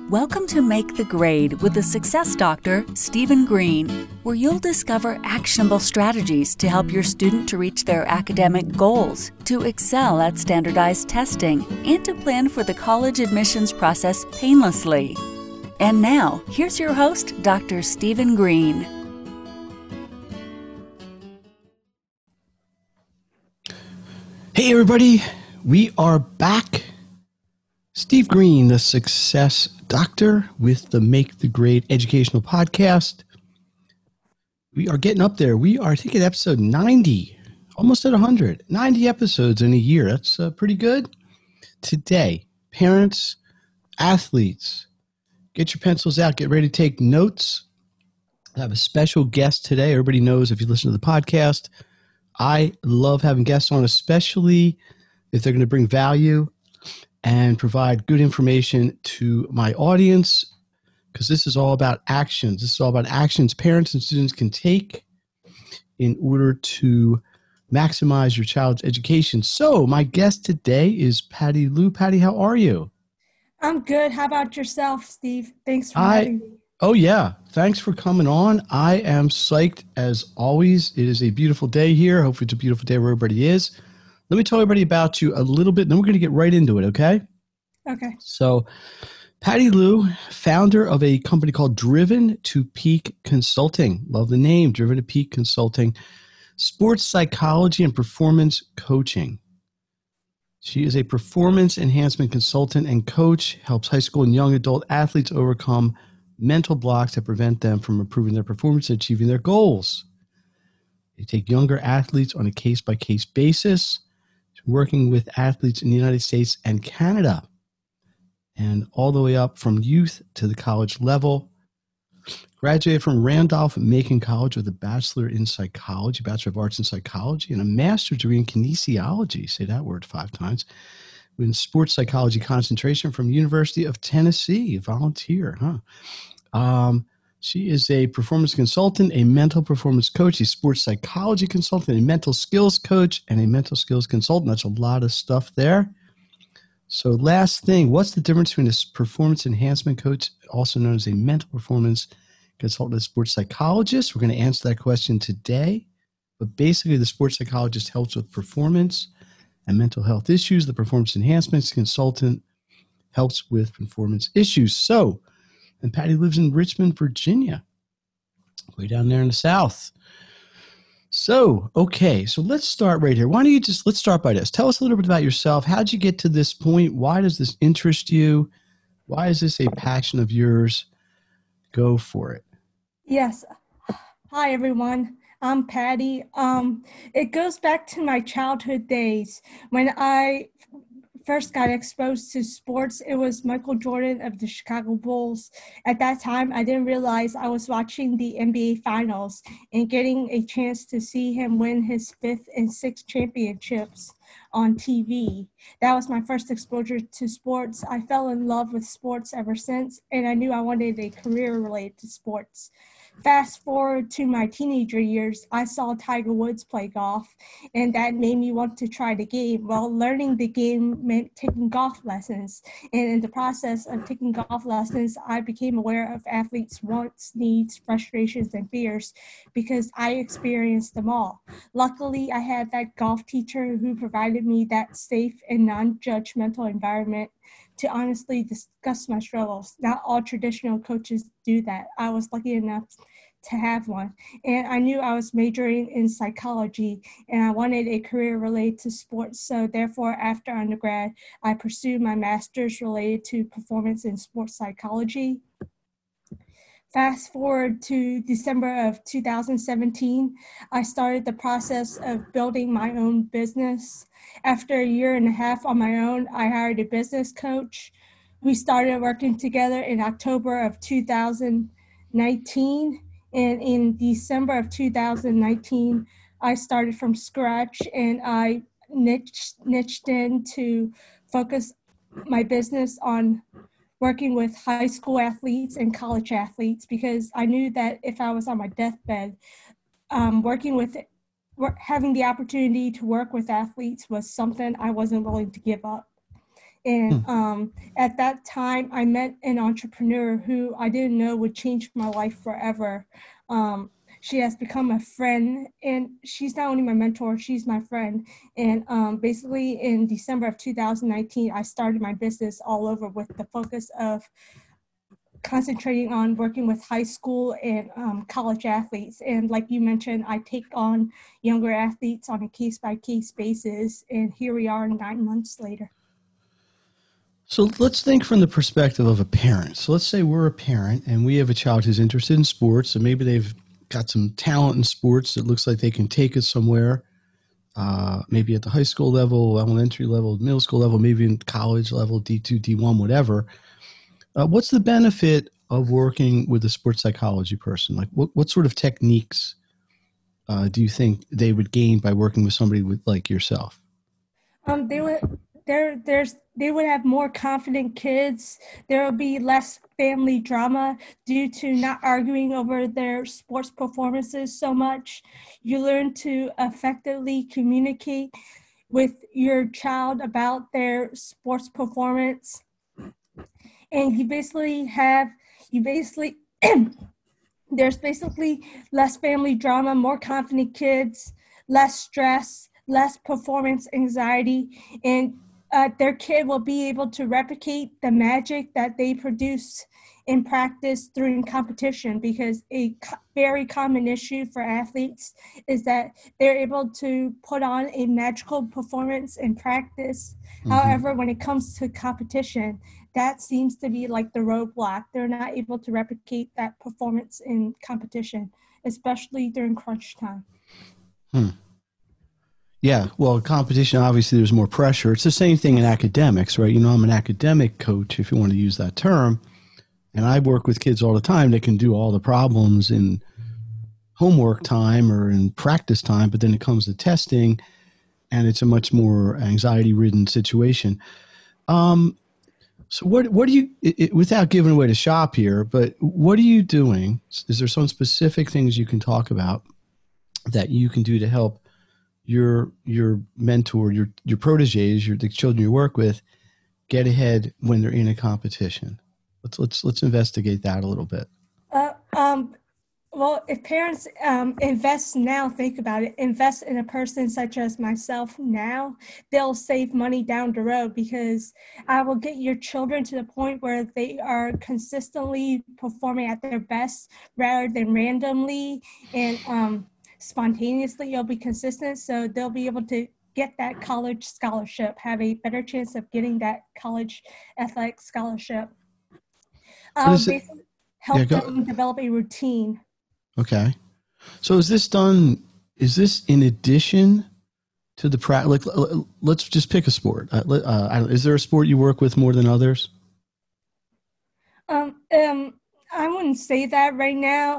Welcome to Make the Grade with the Success Doctor, Stephen Green, where you'll discover actionable strategies to help your student to reach their academic goals, to excel at standardized testing, and to plan for the college admissions process painlessly. And now, here's your host, Dr. Stephen Green. Hey everybody, we are back. Steve Green, the Success Doctor, with the Make the Grade Educational Podcast. We are getting up there. We are, I think, at episode 90, almost at 100. 90 episodes in a year. That's pretty good. Today, parents, athletes, get your pencils out. Get ready to take notes. I have a special guest today. Everybody knows if you listen to the podcast, I love having guests on, especially if they're going to bring value and provide good information to my audience, because this is all about actions. This is all about actions parents and students can take in order to maximize your child's education. So my guest today is Patty Liu. Patty, how are you? I'm good. How about yourself, Steve? Thanks for having me. Oh, yeah. Thanks for coming on. I am psyched as always. It is a beautiful day here. Hopefully it's a beautiful day where everybody is. Let me tell everybody about you a little bit, and then we're going to get right into it, okay? Okay. So, Patty Liu, founder of a company called Driven to Peak Consulting. Love the name, Driven to Peak Consulting. Sports psychology and performance coaching. She is a performance enhancement consultant and coach, helps high school and young adult athletes overcome mental blocks that prevent them from improving their performance and achieving their goals. They take younger athletes on a case-by-case basis, working with athletes in the United States and Canada, and all the way up from youth to the college level. Graduated from Randolph-Macon College with a Bachelor in Psychology, Bachelor of Arts in Psychology, and a Master's degree in Kinesiology, say that word 5 times, with sports psychology concentration from University of Tennessee. Volunteer, huh? She is a performance consultant, a mental performance coach, a sports psychology consultant, a mental skills coach, and a mental skills consultant. That's a lot of stuff there. So last thing, what's the difference between a performance enhancement coach, also known as a mental performance consultant, and a sports psychologist? We're going to answer that question today. But basically, the sports psychologist helps with performance and mental health issues. The performance enhancement consultant helps with performance issues. So, and Patty lives in Richmond, Virginia, way down there in the South. So, okay, so let's start right here. Why don't you let's start by this. Tell us a little bit about yourself. How'd you get to this point? Why does this interest you? Why is this a passion of yours? Go for it. Yes. Hi, everyone. I'm Patty. It goes back to my childhood days. When I first got exposed to sports, it was Michael Jordan of the Chicago Bulls. At that time, I didn't realize I was watching the NBA Finals and getting a chance to see him win his 5th and 6th championships on TV. That was my first exposure to sports. I fell in love with sports ever since, and I knew I wanted a career related to sports. Fast forward to my teenager years, I saw Tiger Woods play golf, and that made me want to try the game. Well, learning the game meant taking golf lessons, and in the process of taking golf lessons, I became aware of athletes' wants, needs, frustrations, and fears because I experienced them all. Luckily, I had that golf teacher who provided me that safe and non-judgmental environment to honestly discuss my struggles. Not all traditional coaches do that. I was lucky enough to have one. And I knew I was majoring in psychology and I wanted a career related to sports. So therefore, after undergrad, I pursued my master's related to performance in sports psychology. Fast forward to December of 2017, I started the process of building my own business. After a year and a half on my own, I hired a business coach. We started working together in October of 2019. And in December of 2019, I started from scratch and I niched in to focus my business on working with high school athletes and college athletes because I knew that if I was on my deathbed, having the opportunity to work with athletes was something I wasn't willing to give up. And at that time, I met an entrepreneur who I didn't know would change my life forever. She has become a friend, and she's not only my mentor, she's my friend. And basically in December of 2019, I started my business all over with the focus of concentrating on working with high school and college athletes. And like you mentioned, I take on younger athletes on a case-by-case basis. And here we are 9 months later. So let's think from the perspective of a parent. So let's say we're a parent and we have a child who's interested in sports, and maybe they've got some talent in sports that looks like they can take it somewhere, maybe at the high school level, elementary level, middle school level, maybe in college level, D2, D1, whatever. What's the benefit of working with a sports psychology person? Like what sort of techniques do you think they would gain by working with somebody like yourself? They would have more confident kids. There will be less family drama due to not arguing over their sports performances so much. You learn to effectively communicate with your child about their sports performance. And there's basically less family drama, more confident kids, less stress, less performance anxiety, and their kid will be able to replicate the magic that they produce in practice during competition, because a very common issue for athletes is that they're able to put on a magical performance in practice. Mm-hmm. However, when it comes to competition, that seems to be like the roadblock. They're not able to replicate that performance in competition, especially during crunch time. Yeah, well, competition, obviously there's more pressure. It's the same thing in academics, right? You know, I'm an academic coach, if you want to use that term, and I work with kids all the time that can do all the problems in homework time or in practice time, but then it comes to testing, and it's a much more anxiety-ridden situation. So what do you, without giving away the shop here, but what are you doing? Is there some specific things you can talk about that you can do to help your mentor, your proteges, the children you work with, get ahead when they're in a competition? Let's investigate that a little bit. Well, if parents invest now, think about it, invest in a person such as myself now, they'll save money down the road, because I will get your children to the point where they are consistently performing at their best rather than randomly and spontaneously. You'll be consistent, so they'll be able to get that college scholarship, have a better chance of getting that college athletic scholarship. Basically help them develop a routine. Okay. So is this in addition to the practice? Like, let's just pick a sport. Is there a sport you work with more than others? I wouldn't say that right now.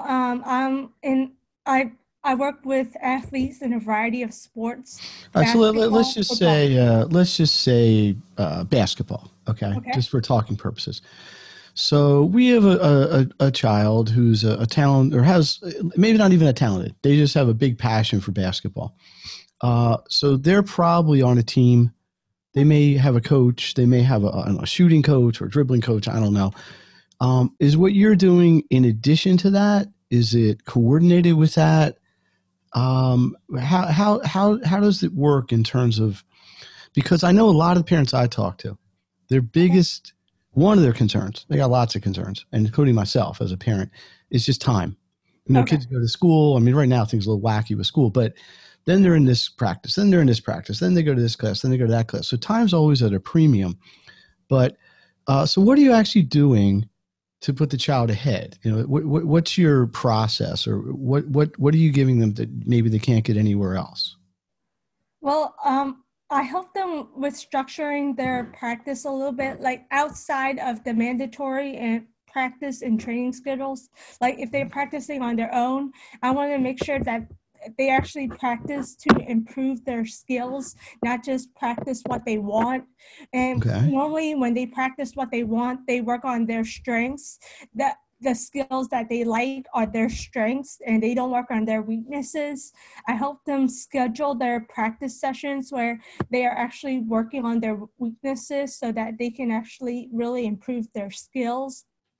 I work with athletes in a variety of sports. All right, so let's just say basketball. Okay, just for talking purposes. So we have a child who's a talent, or has maybe not even a talented. They just have a big passion for basketball. So they're probably on a team. They may have a coach. They may have a shooting coach or dribbling coach. I don't know. Is what you're doing in addition to that? Is it coordinated with that? How does it work in terms of, because I know a lot of the parents I talk to, their biggest, one of their concerns, they got lots of concerns, and including myself as a parent, is just time. You know, kids go to school. I mean, right now things are a little wacky with school, but then they're in this practice, then they're in this practice, then they go to this class, then they go to that class. So time's always at a premium. But so what are you actually doing to put the child ahead? You know, what's your process, or what are you giving them that maybe they can't get anywhere else? Well, I help them with structuring their practice a little bit, like outside of the mandatory and practice and training schedules. Like if they're practicing on their own, I want to make sure that they actually practice to improve their skills, not just practice what they want. And normally when they practice what they want, they work on their strengths. That the skills that they like are their strengths and they don't work on their weaknesses. I help them schedule their practice sessions where they are actually working on their weaknesses so that they can actually really improve their skills.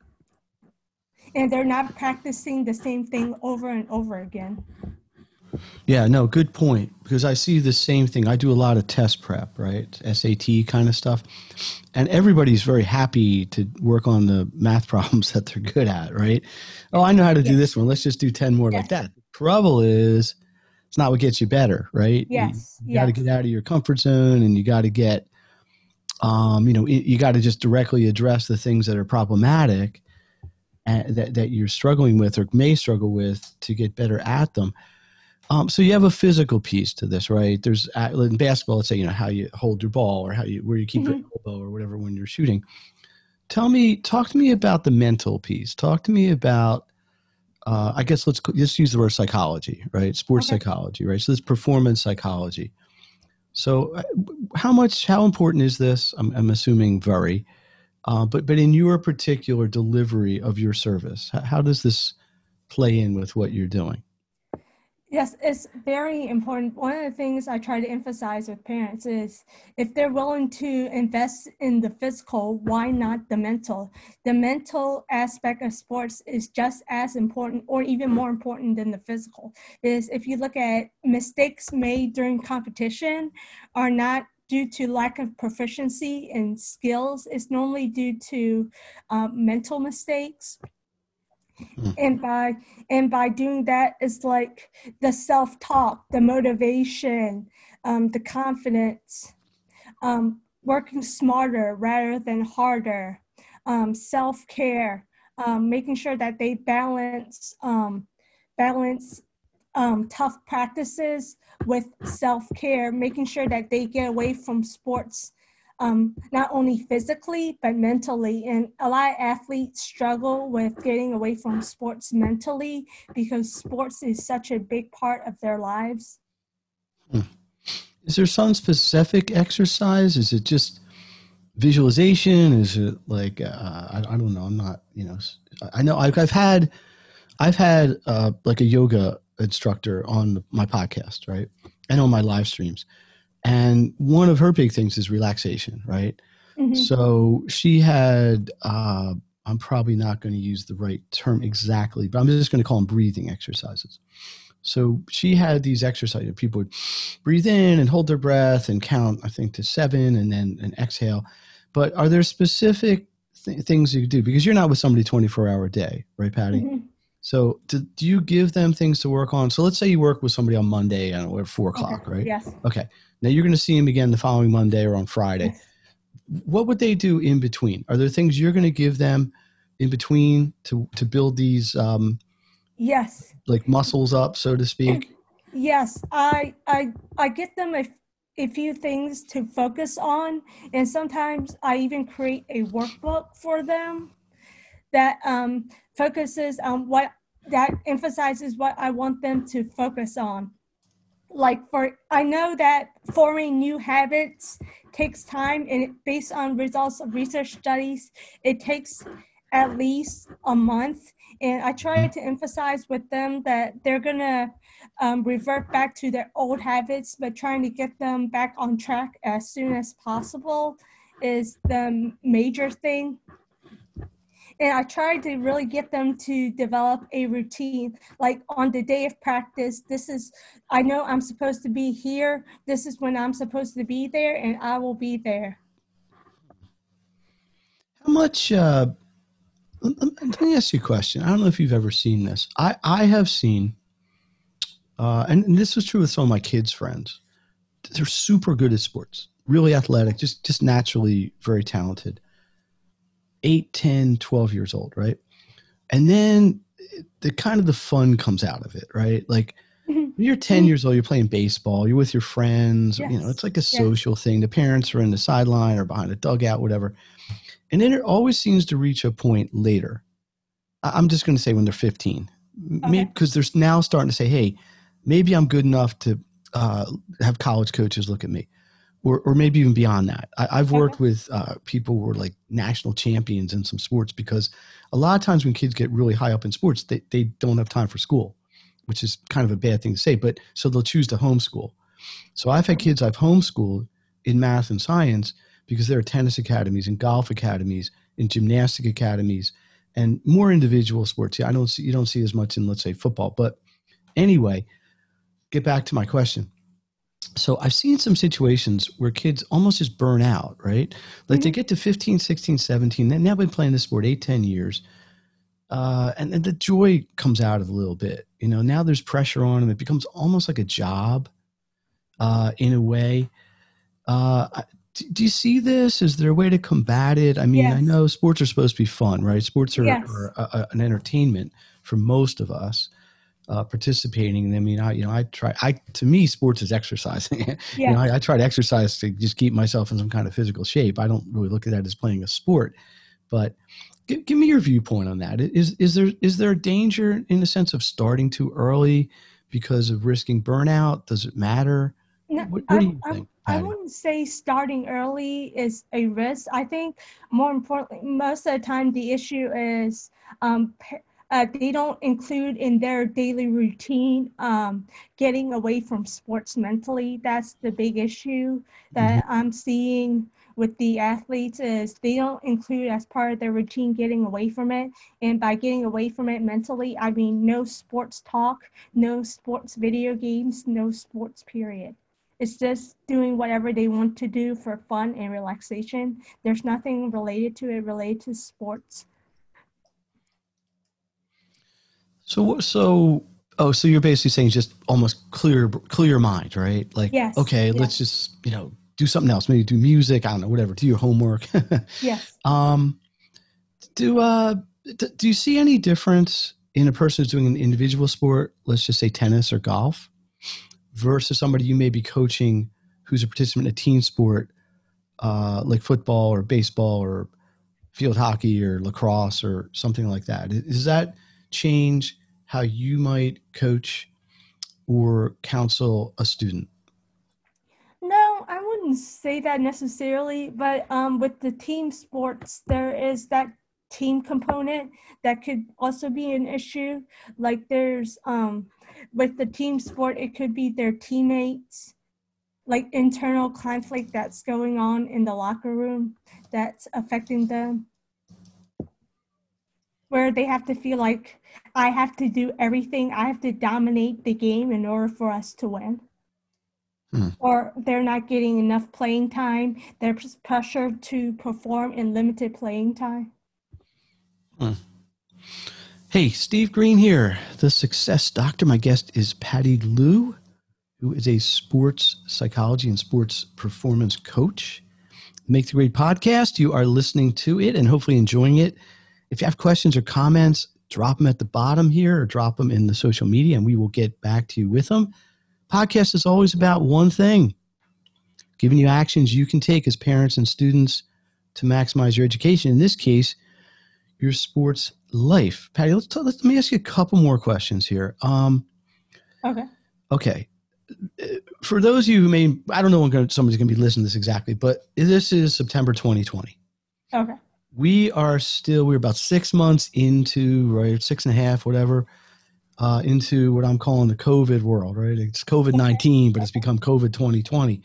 And they're not practicing the same thing over and over again. Yeah, no, good point. Because I see the same thing. I do a lot of test prep, right? SAT kind of stuff. And everybody's very happy to work on the math problems that they're good at, right? Oh, I know how to do this one. Let's just do 10 more like that. The trouble is, it's not what gets you better, right? Yes. You got to get out of your comfort zone, and you got to get, you got to just directly address the things that are problematic and that you're struggling with or may struggle with to get better at them. So you have a physical piece to this, right? There's in basketball, let's say, how you hold your ball or where you keep your elbow or whatever when you're shooting. Talk to me about the mental piece. Talk to me about, I guess let's use the word psychology, right? Sports psychology, right? So this performance psychology. So how important is this? I'm assuming very, but in your particular delivery of your service, how does this play in with what you're doing? Yes, it's very important. One of the things I try to emphasize with parents is if they're willing to invest in the physical, why not the mental? The mental aspect of sports is just as important or even more important than the physical. Is if you look at mistakes made during competition are not due to lack of proficiency in skills. It's normally due to mental mistakes. And by doing that, it's like the self-talk, the motivation, the confidence, working smarter rather than harder, self-care, making sure that they balance tough practices with self-care, making sure that they get away from sports not only physically, but mentally. And a lot of athletes struggle with getting away from sports mentally because sports is such a big part of their lives. Is there some specific exercise? Is it just visualization? Is it like, I don't know. I'm not, I know I've had like a yoga instructor on my podcast, right? And on my live streams. And one of her big things is relaxation, right? Mm-hmm. So she had, I'm probably not going to use the right term exactly, but I'm just going to call them breathing exercises. So she had these exercises. People would breathe in and hold their breath and count, I think, to 7 and then an exhale. But are there specific things you do? Because you're not with somebody 24-hour a day, right, Patty? Mm-hmm. So do you give them things to work on? So let's say you work with somebody on Monday at 4 o'clock, right? Yes. Okay. Now you're going to see them again the following Monday or on Friday. Yes. What would they do in between? Are there things you're going to give them in between to build these yes, like muscles up, so to speak? Yes. I get them a few things to focus on, and sometimes I even create a workbook for them that focuses on that emphasizes what I want them to focus on. I know that forming new habits takes time, and based on results of research studies, it takes at least a month. And I try to emphasize with them that they're going to revert back to their old habits, but trying to get them back on track as soon as possible is the major thing. And I tried to really get them to develop a routine. Like on the day of practice, I know I'm supposed to be here. This is when I'm supposed to be there, and I will be there. How much, let me ask you a question. I don't know if you've ever seen this. I have seen, and this was true with some of my kids' friends. They're super good at sports, really athletic, just naturally very talented. 8, 10, 12 years old, right? And then the fun comes out of it, right? Like when you're 10 years old, you're playing baseball, you're with your friends, yes. It's like a social thing. The parents are in the sideline or behind a dugout, whatever. And then it always seems to reach a point later. I'm just going to say when they're 15, because they're now starting to say, hey, maybe I'm good enough to have college coaches look at me. or maybe even beyond that. I've Okay. worked with people who are like national champions in some sports, because a lot of times when kids get really high up in sports, they don't have time for school, which is kind of a bad thing to say, but so they'll choose to homeschool. So I've had kids I've homeschooled in math and science because there are tennis academies and golf academies and gymnastic academies and more individual sports. Yeah, you don't see as much in, let's say, football. But anyway, get back to my question. So I've seen some situations where kids almost just burn out, right? Like they get to 15, 16, 17, and now been playing this sport 8, 10 years. And the joy comes out of it a little bit. You know, now there's pressure on them. It becomes almost like a job in a way. Do you see this? Is there a way to combat it? I mean, I Yes. know sports are supposed to be fun, right? Sports Yes. are an entertainment for most of us participating. And I mean, to me, sports is exercising. You know, Yes. I try to exercise to just keep myself in some kind of physical shape. I don't really look at that as playing a sport, but give me your viewpoint on that. Is there a danger in the sense of starting too early because of risking burnout? Does it matter? No, What do you think, I Patty? wouldn't say starting early is a risk. I think more importantly, most of the time the issue is they don't include in their daily routine getting away from sports mentally. That's the big issue Mhm. that I'm seeing with the athletes is they don't include as part of their routine getting away from it. And by getting away from it mentally, I mean no sports talk, no sports video games, no sports period. It's just doing whatever they want to do for fun and relaxation. There's nothing related to it related to sports. So you're basically saying just almost clear your mind, right? Like, Yes, okay, let's yes, just, do something else. Maybe do music. I don't know, whatever. Do your homework. yes. um, do you see any difference in a person who's doing an individual sport, let's just say tennis or golf, versus somebody you may be coaching who's a participant in a team sport, like football or baseball or field hockey or lacrosse or something like that? Does that change how you might coach or counsel a student? No, I wouldn't say that necessarily, but with the team sports, there is that team component that could also be an issue. Like there's with the team sport, it could be their teammates, like internal conflict that's going on in the locker room that's affecting them, where they have to feel like I have to do everything, I have to dominate the game in order for us to win. Hmm. Or they're not getting enough playing time. They're pressured to perform in limited playing time. Hmm. Hey, Steve Green here, the Success Doctor. My guest is Patty Liu, who is a sports psychology and sports performance coach. Make the Grade podcast. You are listening to it and hopefully enjoying it. If you have questions or comments, drop them at the bottom here or drop them in the social media and we will get back to you with them. Podcast is always about one thing, giving you actions you can take as parents and students to maximize your education. In this case, your sports life. Patty, let me ask you a couple more questions here. Okay. For those of you who may, I don't know when somebody's going to be listening to this exactly, but this is September 2020. Okay. We're about 6 months into, right, 6.5, whatever, into what I'm calling the COVID world, right? It's COVID-19, but it's become COVID 2020.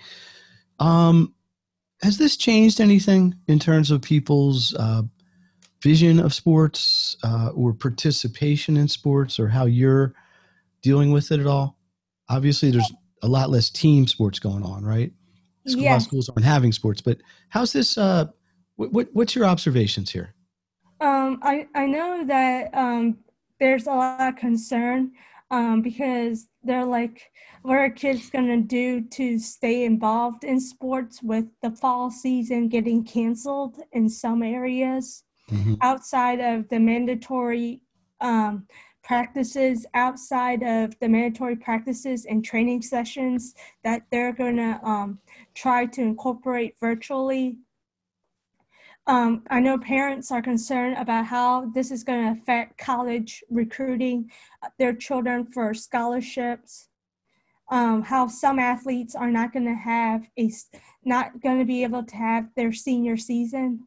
Has this changed anything in terms of people's vision of sports or participation in sports or how you're dealing with it at all? Obviously, there's a lot less team sports going on, right? A lot of Yes. schools aren't having sports, but how's this? What's your observations here? I know that there's a lot of concern because they're like, what are kids gonna do to stay involved in sports with the fall season getting canceled in some areas Mm-hmm. outside of the mandatory practices, outside of the mandatory practices and training sessions that they're gonna try to incorporate virtually. I know parents are concerned about how this is going to affect college recruiting their children for scholarships. how some athletes are not going to have not going to be able to have their senior season.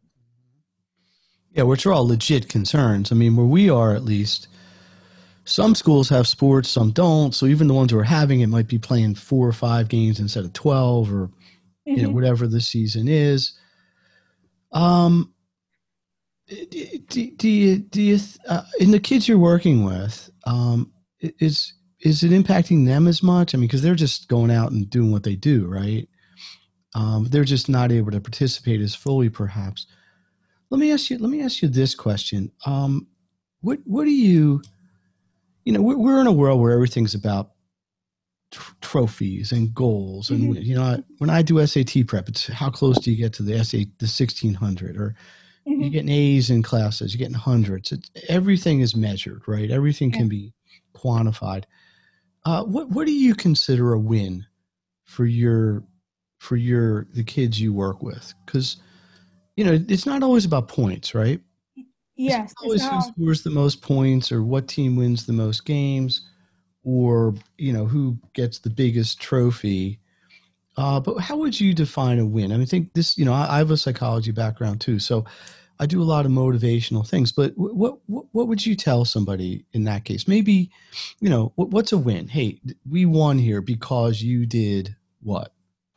Yeah, which are all legit concerns. I mean, where we are at least, some schools have sports, some don't. So even the ones who are having it might be playing 4 or 5 games instead of 12, or whatever the season is. Do you in the kids you're working with, is it impacting them as much? I mean, because they're just going out and doing what they do, right? They're just not able to participate as fully, perhaps. Let me ask you this question. What do you we're in a world where everything's about trophies and goals, and when I do SAT prep, it's how close do you get to the 1600, or you're getting A's in classes, you're getting hundreds. Everything is measured, right? Everything can be quantified. What do you consider a win for the kids you work with? Because it's not always about points, right? Yes. It's not always who scores the most points, or what team wins the most games, or who gets the biggest trophy. But how would you define a win? I mean, I think this, I have a psychology background too, so I do a lot of motivational things. But what would you tell somebody in that case? Maybe, what's a win? Hey, we won here because you did what?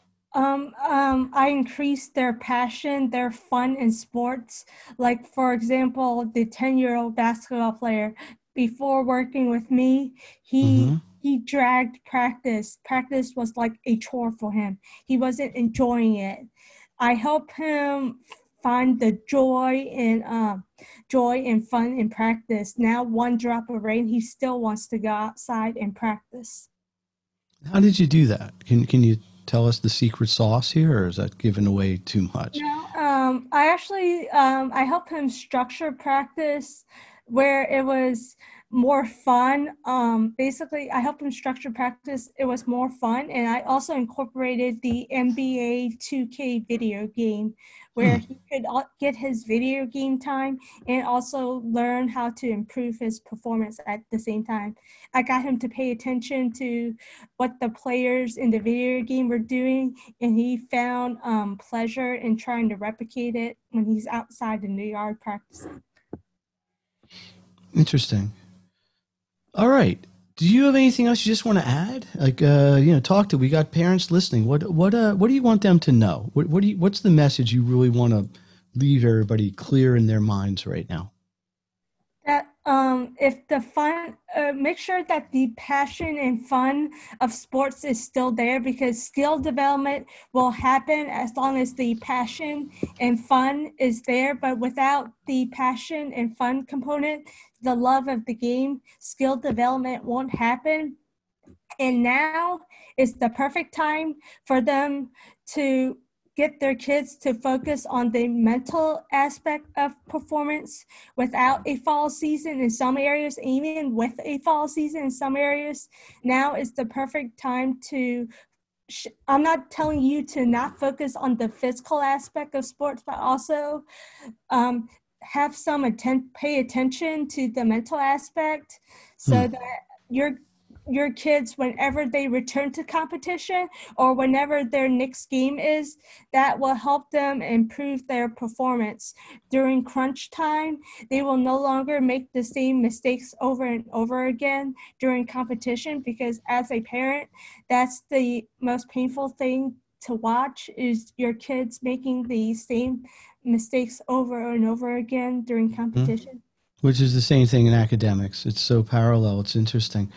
I increased their passion, their fun in sports. Like, for example, the 10-year-old basketball player, before working with me, he dragged practice. Practice was like a chore for him. He wasn't enjoying it. I helped him find the joy and fun in practice. Now, one drop of rain, he still wants to go outside and practice. How did you do that? Can you tell us the secret sauce here, or is that giving away too much? No, I actually I helped him structure practice where it was more fun. Basically, I helped him structure practice. It was more fun, and I also incorporated the NBA 2K video game, where he could get his video game time and also learn how to improve his performance at the same time. I got him to pay attention to what the players in the video game were doing, and he found pleasure in trying to replicate it when he's outside in the yard practicing. Interesting. All right. Do you have anything else you just want to add? Like, we got parents listening. What do you want them to know? What's the message you really want to leave everybody clear in their minds right now? That if the fun, make sure that the passion and fun of sports is still there, because skill development will happen as long as the passion and fun is there. But without the passion and fun component, the love of the game, skill development won't happen. And now is the perfect time for them to get their kids to focus on the mental aspect of performance without a fall season in some areas, even with a fall season in some areas. Now is the perfect time to I'm not telling you to not focus on the physical aspect of sports, but also have pay attention to the mental aspect, so that your kids, whenever they return to competition or whenever their next game is, that will help them improve their performance. During crunch time, they will no longer make the same mistakes over and over again during competition, because as a parent, that's the most painful thing to watch, is your kids making the same mistakes over and over again during competition. Which is the same thing in academics. It's so parallel. It's interesting.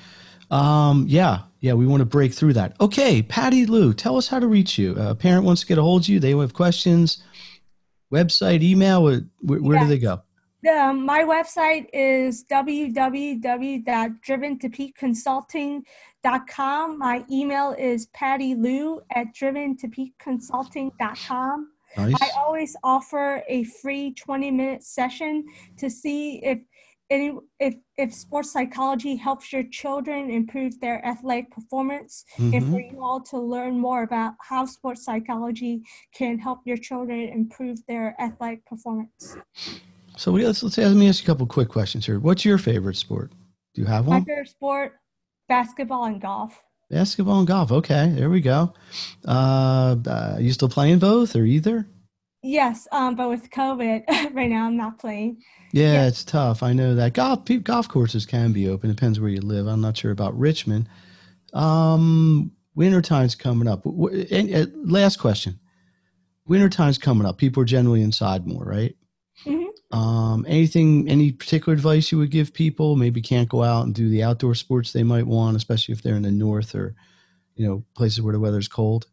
We want to break through that. Okay, Patty Lou, tell us how to reach you. A parent wants to get a hold of you. They have questions. Website, email, where do they go? My website is www.driventoppeakconsulting.com. My email is pattylou@driventoppeakconsulting.com. Nice. I always offer a free 20-minute session to see if sports psychology helps your children improve their athletic performance, and for you all to learn more about how sports psychology can help your children improve their athletic performance. So let me ask you a couple quick questions here. What's your favorite sport? Do you have one? My favorite sport, basketball and golf. Basketball and golf. Okay, there we go. You still playing both or either? Yes, but with COVID, right now I'm not playing. Yeah, Yeah. it's tough. I know that golf courses can be open. Depends where you live. I'm not sure about Richmond. Winter time's coming up. Last question. Winter time's coming up. People are generally inside more, right? Hmm. Any particular advice you would give people? Maybe can't go out and do the outdoor sports they might want, especially if they're in the north or, places where the weather's cold.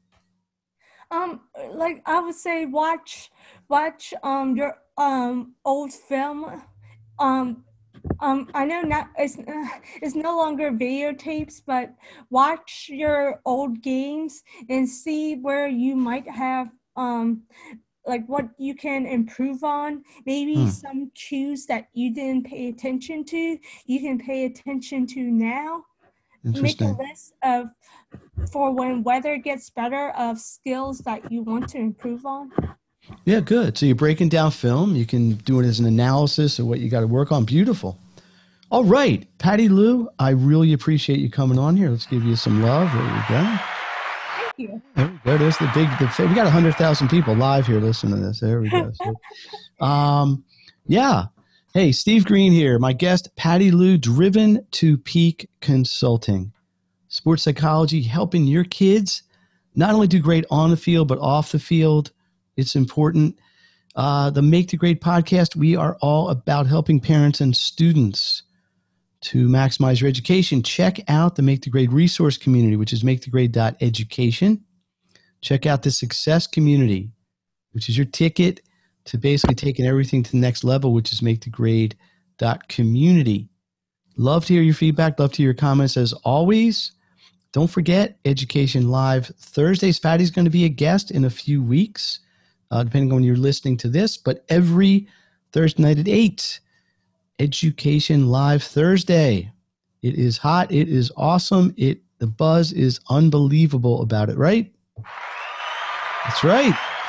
Like I would say, watch your old film. Um, I know not it's no longer videotapes, but watch your old games and see where you might have like what you can improve on. Maybe Hmm, some cues that you didn't pay attention to, you can pay attention to now. Make a interesting. list of for when weather gets better of skills that you want to improve on. Yeah, good. So you're breaking down film. You can do it as an analysis of what you got to work on. Beautiful. All right, Patty Lou, I really appreciate you coming on here. Let's give you some love. There you go. Thank you. There we go. There's we got 100,000 people live here listening to this. There we go. So, yeah. Hey, Steve Green here. My guest, Patty Lou, Driven to Peak Consulting. Sports psychology, helping your kids not only do great on the field, but off the field. It's important. The Make the Grade podcast, we are all about helping parents and students to maximize your education. Check out the Make the Grade resource community, which is makethegrade.education. Check out the Success community, which is your ticket to basically taking everything to the next level, which is makethegrade.community. Love to hear your feedback. Love to hear your comments as always. Don't forget Education Live Thursdays. Patty's going to be a guest in a few weeks, depending on when you're listening to this. But every Thursday night at 8, Education Live Thursday. It is hot. It is awesome. The buzz is unbelievable about it, right? That's right.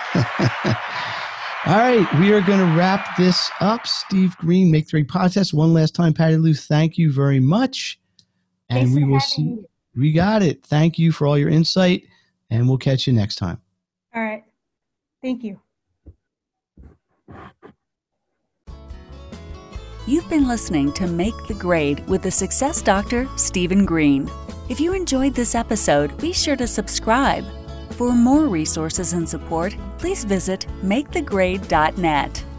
All right, we are going to wrap this up. Steve Green, Make the Grade podcast. One last time, Patty Lou, thank you very much. And Thanks we for will having see. me. We got it. Thank you for all your insight, and we'll catch you next time. All right. Thank you. You've been listening to Make the Grade with the Success Doctor, Stephen Green. If you enjoyed this episode, be sure to subscribe. For more resources and support, please visit makethegrade.net.